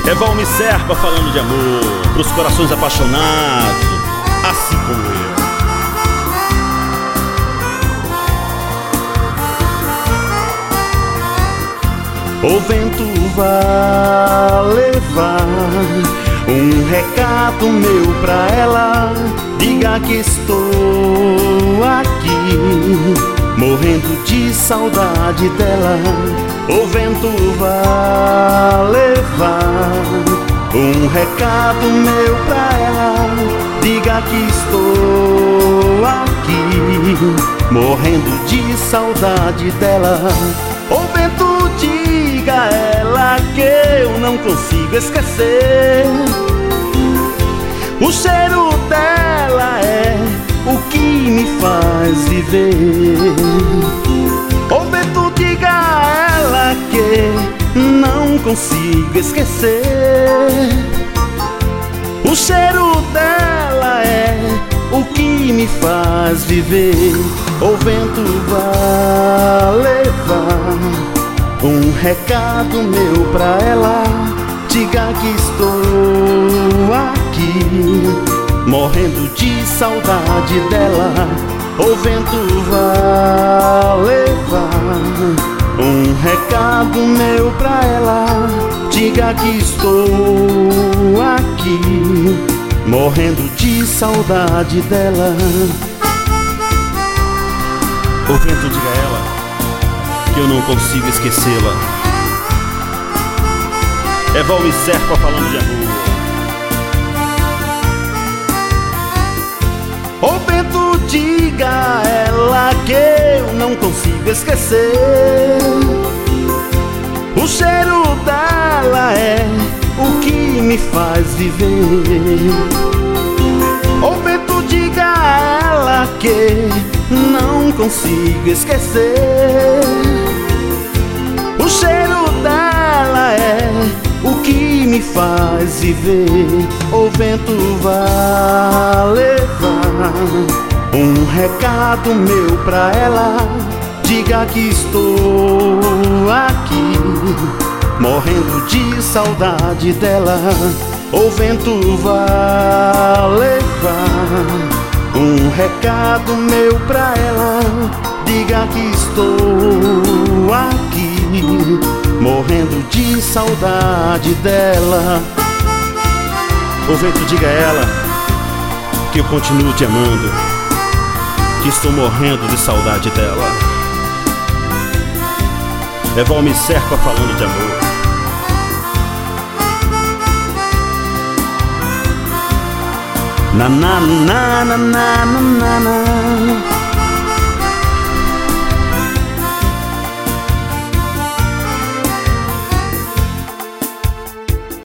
É Valmir Serpa falando de amor pros corações apaixonados, assim como eu. O vento vai levar um recado meu pra ela. Diga que estou aqui, morrendo de saudade dela. O vento vai levar um recado meu pra ela. Diga que estou aqui, morrendo de saudade dela. O vento diga a ela que eu não consigo esquecer. O cheiro dela é o que me faz viver. O vento diga a ela que não consigo esquecer. O cheiro dela é o que me faz viver. O vento vai levar um recado meu pra ela. Diga que estou aqui, morrendo de saudade dela. O vento vai levar um recado meu pra ela. Diga que estou aqui, morrendo de saudade dela. O vento diga a ela que eu não consigo esquecê-la. É Valmir Serpa falando de amor. O vento diga a ela que eu não consigo esquecer. O cheiro dela é o que me faz viver. O vento diga a ela que não consigo esquecer. O cheiro dela é o que me faz viver. O vento vai levar um recado meu pra ela. Diga que estou aqui, morrendo de saudade dela. O vento vai levar um recado meu pra ela. Diga que estou aqui, morrendo de saudade dela. O vento diga a ela que eu continuo te amando, que estou morrendo de saudade dela. É Valmir Serpa falando de amor. Na na na na na na na.